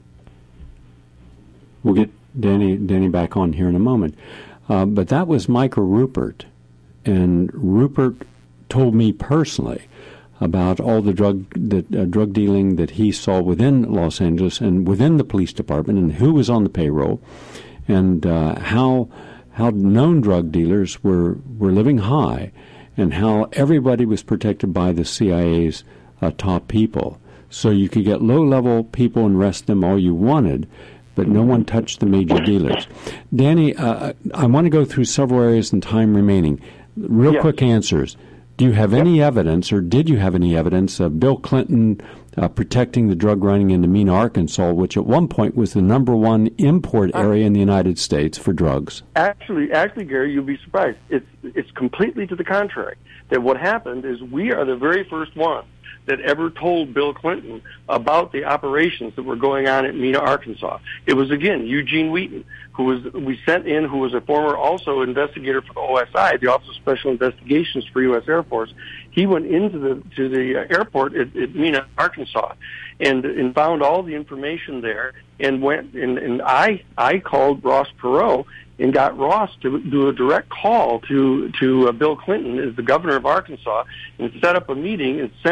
We'll get Danny Danny back on here in a moment. Uh, but that was Michael Rupert. And Rupert told me personally about all the drug the uh, drug dealing that he saw within Los Angeles and within the police department, and who was on the payroll, and uh, how how known drug dealers were were living high, and how everybody was protected by the C I A's uh, top people. So you could get low-level people and arrest them all you wanted, but no one touched the major dealers. Danny, uh, I want to go through several areas in time remaining. Real yes. quick answers. Do you have any evidence, or did you have any evidence, of Bill Clinton uh, protecting the drug running into Mena, Arkansas, which at one point was the number one import area in the United States for drugs? Actually, actually, Gary, you'll be surprised. It's it's completely to the contrary. That what happened is we are the very first ones that ever told Bill Clinton about the operations that were going on at Mena, Arkansas. It was, again, Eugene Wheaton, who was we sent in, who was a former also investigator for the O S I, the Office of Special Investigations for U S Air Force. He went into the to the airport at, at Mena, Arkansas, and and found all the information there, and went and, and I I called Ross Perot and got Ross to do a direct call to to uh, Bill Clinton as the governor of Arkansas, and set up a meeting and sent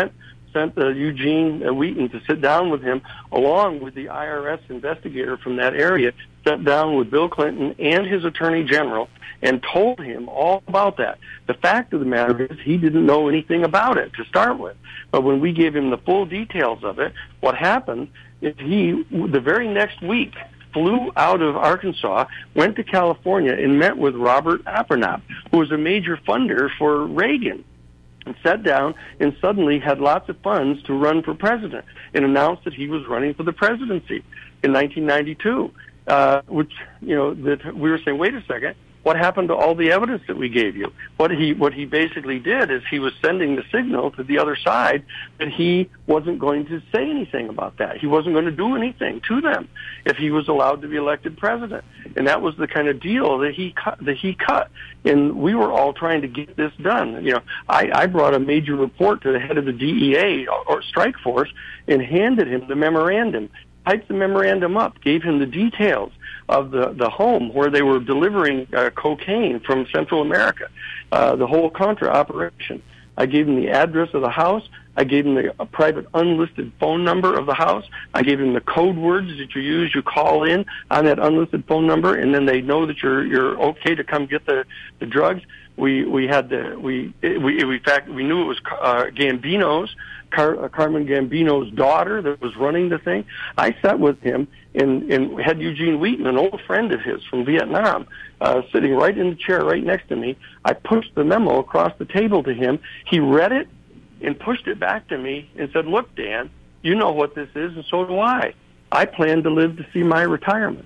sent uh, Eugene uh, Wheaton to sit down with him, along with the I R S investigator from that area, sat down with Bill Clinton and his attorney general and told him all about that. The fact of the matter is he didn't know anything about it to start with. But when we gave him the full details of it, what happened is he, the very next week, flew out of Arkansas, went to California, and met with Robert Abernathy, who was a major funder for Reagan, and sat down and suddenly had lots of funds to run for president, and announced that he was running for the presidency in nineteen ninety-two, uh, which, you know, that we were saying, wait a second, what happened to all the evidence that we gave you? What he what he basically did is he was sending the signal to the other side that he wasn't going to say anything about that. He wasn't going to do anything to them if he was allowed to be elected president. And that was the kind of deal that he cut. That he cut. And we were all trying to get this done. You know, I, I brought a major report to the head of the D E A or strike force and handed him the memorandum. Typed the memorandum up, gave him the details of the, the home where they were delivering uh, cocaine from Central America, uh, the whole Contra operation. I gave him the address of the house. I gave him the, a private unlisted phone number of the house. I gave him the code words that you use. You call in on that unlisted phone number, and then they know that you're you're okay to come get the, the drugs. We we had the we we in fact we knew it was uh, Gambino's. Car, uh, Carmen Gambino's daughter that was running the thing. I sat with him and, and had Eugene Wheaton, an old friend of his from Vietnam, uh, sitting right in the chair right next to me. I pushed the memo across the table to him. He read it and pushed it back to me and said, look, Dan, you know what this is, and so do I. I plan to live to see my retirement.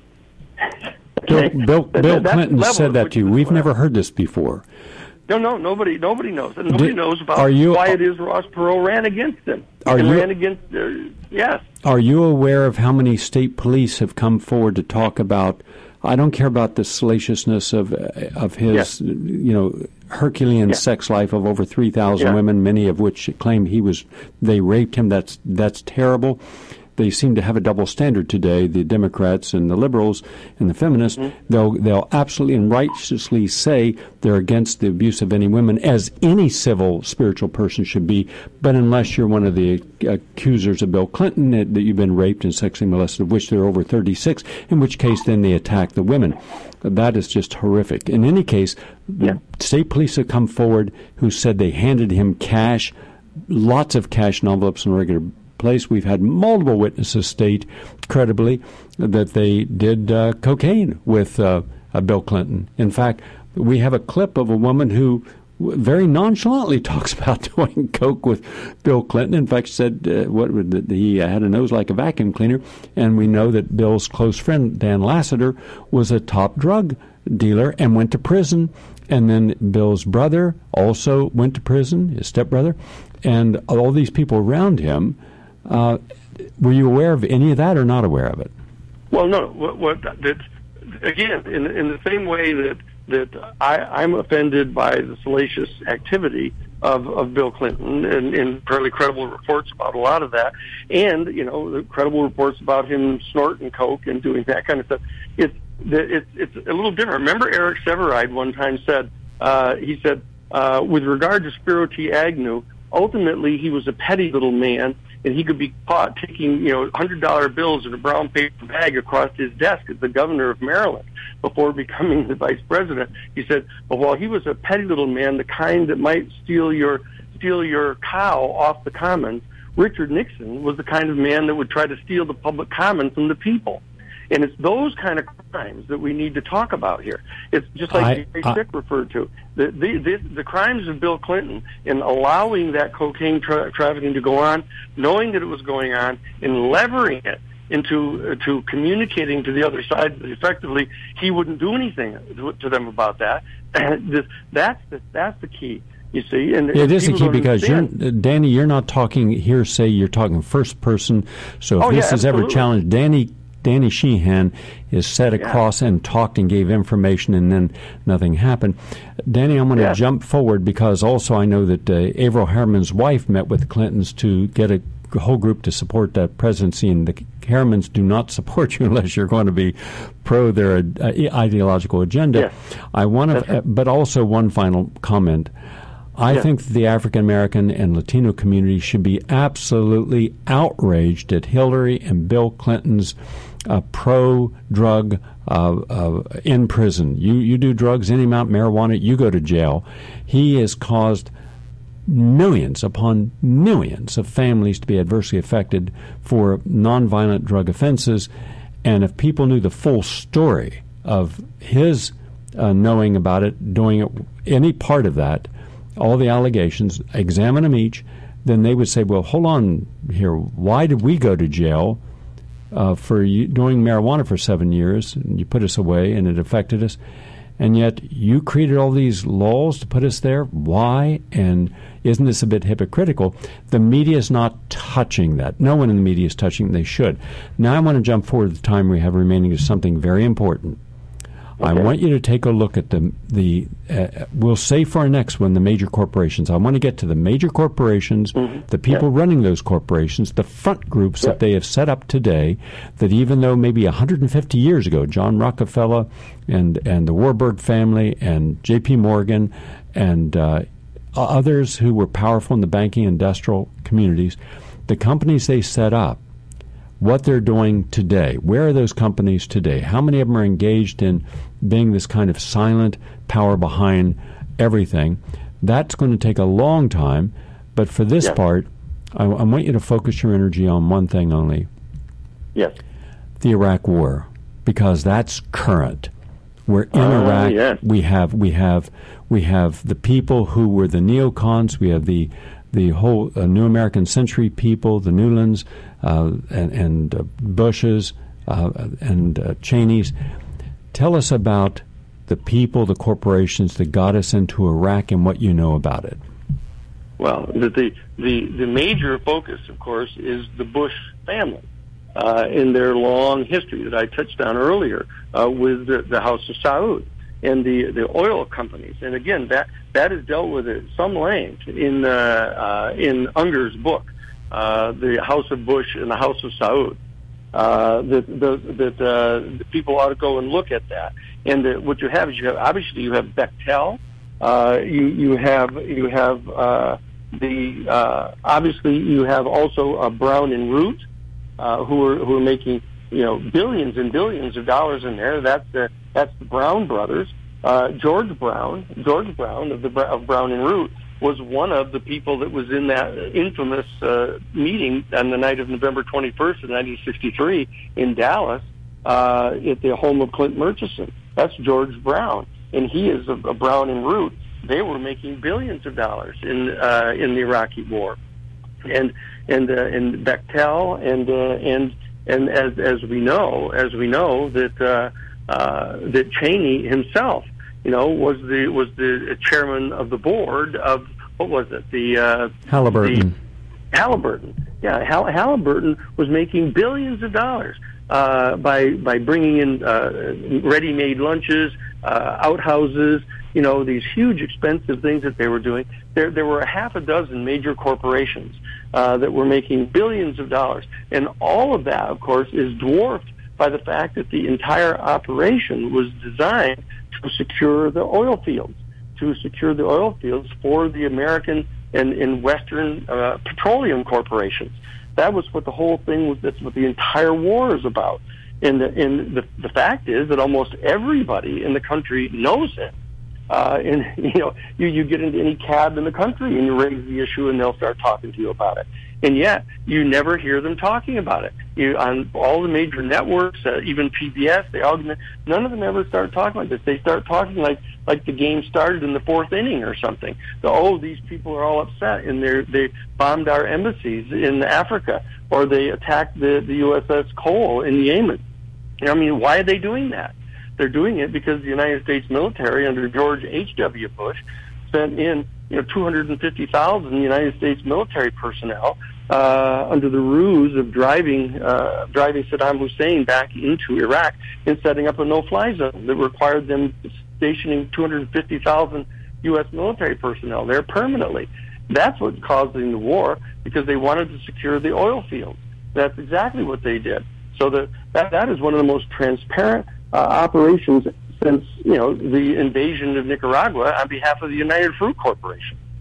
Bill, Bill, Bill Clinton said that to you. We've never heard this before. No, no, nobody, nobody knows. And nobody Did, knows about you, why it is Ross Perot ran against him. Are and you, ran against, uh, yes. Are you aware of how many state police have come forward to talk about? I don't care about the salaciousness of of his, yeah. you know, Herculean yeah. sex life of over three thousand yeah. women, many of which claim he was they raped him. That's that's terrible. They seem to have a double standard today, the Democrats and the liberals and the feminists. Mm-hmm. They'll they'll absolutely and righteously say they're against the abuse of any women, as any civil, spiritual person should be. But unless you're one of the accusers of Bill Clinton, that, that you've been raped and sexually molested, of which there are over thirty-six, in which case then they attack the women. That is just horrific. In any case, yeah. the state police have come forward who said they handed him cash, lots of cash in envelopes on a regular place. We've had multiple witnesses state credibly that they did uh, cocaine with uh, uh, Bill Clinton. In fact, we have a clip of a woman who very nonchalantly talks about doing coke with Bill Clinton. In fact, said uh, what he had a nose like a vacuum cleaner. And we know that Bill's close friend, Dan Lassiter, was a top drug dealer and went to prison. And then Bill's brother also went to prison, his stepbrother, and all these people around him. Uh, were you aware of any of that or not aware of it? Well, no. What, what that, again, in in the same way that that I, I'm offended by the salacious activity of, of Bill Clinton and, and fairly credible reports about a lot of that, and you know the credible reports about him snorting coke and doing that kind of stuff. It's it's it's a little different. Remember, Eric Sevareid one time said uh, he said uh, with regard to Spiro T. Agnew, ultimately he was a petty little man. And he could be caught taking, you know, one hundred dollar bills in a brown paper bag across his desk as the governor of Maryland before becoming the vice president. He said, well, while he was a petty little man, the kind that might steal your steal your cow off the commons, Richard Nixon was the kind of man that would try to steal the public common from the people. And it's those kind of crimes that we need to talk about here. It's just like Gary Sick referred to. The, the, the, the crimes of Bill Clinton in allowing that cocaine tra- trafficking to go on, knowing that it was going on, and levering it into uh, to communicating to the other side that effectively he wouldn't do anything to, to them about that. this, that's, the, that's the key. You see, and it is a key because you're, Danny, you're not talking hearsay. You're talking first person. So if oh, this yeah, is ever challenged, Danny Danny Sheehan is sat across yeah. and talked and gave information, and then nothing happened. Danny, I'm going to yeah. jump forward because also I know that uh, Averell Harriman's wife met with the Clintons to get a whole group to support that presidency, and the Harrimans do not support you unless you're going to be pro their uh, ideological agenda. Yeah. I want to, uh, but also one final comment. I yes. think the African American and Latino community should be absolutely outraged at Hillary and Bill Clinton's uh, pro-drug uh, uh, in prison. You you do drugs, any amount, marijuana, you go to jail. He has caused millions upon millions of families to be adversely affected for nonviolent drug offenses. And if people knew the full story of his uh, knowing about it, doing it, any part of that, all the allegations, examine them each, then they would say, well, hold on here. Why did we go to jail uh, for you doing marijuana for seven years? And you put us away, and it affected us. And yet you created all these laws to put us there. Why? And isn't this a bit hypocritical? The media is not touching that. No one in the media is touching it. They should. Now I want to jump forward to the time we have remaining to something very important. Okay. I want you to take a look at the, the uh, we'll say for our next one, the major corporations. I want to get to the major corporations, mm-hmm. the people yeah. running those corporations, the front groups yeah. that they have set up today, that even though maybe one hundred fifty years ago, John Rockefeller and, and the Warburg family and J P Morgan and uh, others who were powerful in the banking industrial communities, the companies they set up, what they're doing today. Where are those companies today? How many of them are engaged in being this kind of silent power behind everything? That's going to take a long time. But for this yes. part, I, I want you to focus your energy on one thing only. Yes. The Iraq War, because that's current. We're in uh, Iraq. Yes. We have we have we have the people who were the neocons. We have the the whole uh, New American Century people, the Newlands, uh, and, and uh, Bushes, uh, and uh, Cheneys. Tell us about the people, the corporations that got us into Iraq and what you know about it. Well, the the, the, the major focus, of course, is the Bush family uh, in their long history that I touched on earlier uh, with the, the House of Saud and the, the oil companies. And again, that that is dealt with at some length in uh, uh, in Unger's book, uh, the House of Bush and the House of Saud. Uh, that the, that uh, people ought to go and look at that. And the, what you have is you have obviously you have Bechtel, uh, you you have you have uh, the uh, obviously you have also uh, Brown and Root, uh, who are who are making you know billions and billions of dollars in there. That's the that's the Brown brothers. Uh, George Brown, George Brown of the of Brown and Root was one of the people that was in that infamous uh, meeting on the night of November twenty-first of nineteen sixty-three in Dallas uh, at the home of Clint Murchison. That's George Brown, and he is a, a Brown and Root. They were making billions of dollars in uh, in the Iraqi war, and and uh, and Bechtel and uh, and and as as we know as we know that uh, uh, that Cheney himself, you know, was the was the chairman of the board of what was it the uh, Halliburton. The, Halliburton, yeah, Hall, Halliburton was making billions of dollars uh, by by bringing in uh, ready-made lunches, uh, outhouses, you know, these huge expensive things that they were doing. There there were a half a dozen major corporations uh, that were making billions of dollars, and all of that, of course, is dwarfed by the fact that the entire operation was designed to secure the oil fields, to secure the oil fields for the American and, and Western uh, petroleum corporations. That was what the whole thing was. That's what the entire war is about. And the, and the, the fact is that almost everybody in the country knows it. Uh, and, you know, you, you get into any cab in the country and you raise the issue and they'll start talking to you about it. And yet, you never hear them talking about it. You, on all the major networks, uh, even P B S, they all, none of them ever start talking like this. They start talking like, like the game started in the fourth inning or something. The, oh, these people are all upset and they they bombed our embassies in Africa, or they attacked the, the U S S Cole in Yemen. You know, I mean, why are they doing that? They're doing it because the United States military under George H W Bush sent in, you know, two hundred fifty thousand United States military personnel uh, under the ruse of driving uh, driving Saddam Hussein back into Iraq and setting up a no-fly zone that required them stationing two hundred fifty thousand U S military personnel there permanently. That's what causing the war, because they wanted to secure the oil fields. That's exactly what they did. So the, that that is one of the most transparent uh, operations since, you know, the invasion of Nicaragua on behalf of the United Fruit Corporation.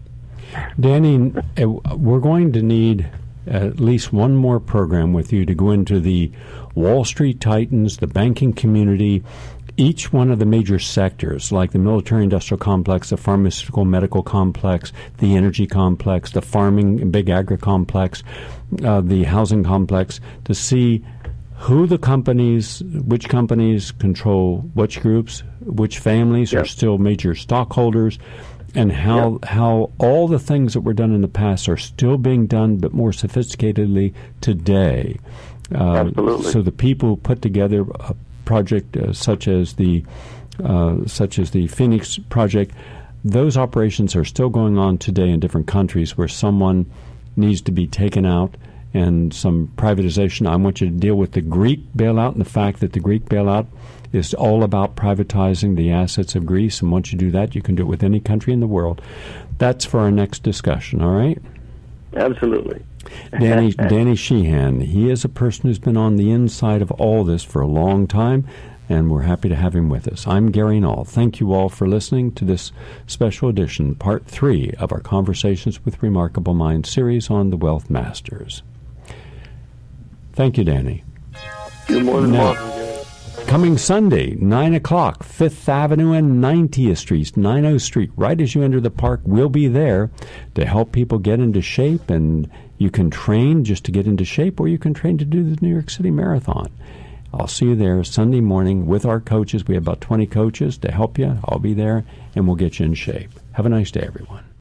Danny, we're going to need at least one more program with you to go into the Wall Street titans, the banking community, each one of the major sectors, like the military-industrial complex, the pharmaceutical medical complex, the energy complex, the farming and big agri complex, uh, the housing complex, to see who the companies, which companies control which groups, which families yep. are still major stockholders, and how yep. how all the things that were done in the past are still being done, but more sophisticatedly today. Uh, Absolutely. So the people who put together a project uh, such as the uh, such as the Phoenix Project, those operations are still going on today in different countries where someone needs to be taken out and some privatization. I want you to deal with the Greek bailout and the fact that the Greek bailout is all about privatizing the assets of Greece. And once you do that, you can do it with any country in the world. That's for our next discussion, all right? Absolutely. Danny Danny Sheehan, he is a person who's been on the inside of all this for a long time, and we're happy to have him with us. I'm Gary Null. Thank you all for listening to this special edition, part three of our Conversations with Remarkable Minds series on the Wealth Masters. Thank you, Danny. You're more than now, welcome, Gary. Coming Sunday, nine o'clock, Fifth Avenue and ninetieth Street, ninetieth Street, right as you enter the park, we'll be there to help people get into shape, and you can train just to get into shape, or you can train to do the New York City Marathon. I'll see you there Sunday morning with our coaches. We have about twenty coaches to help you. I'll be there, and we'll get you in shape. Have a nice day, everyone.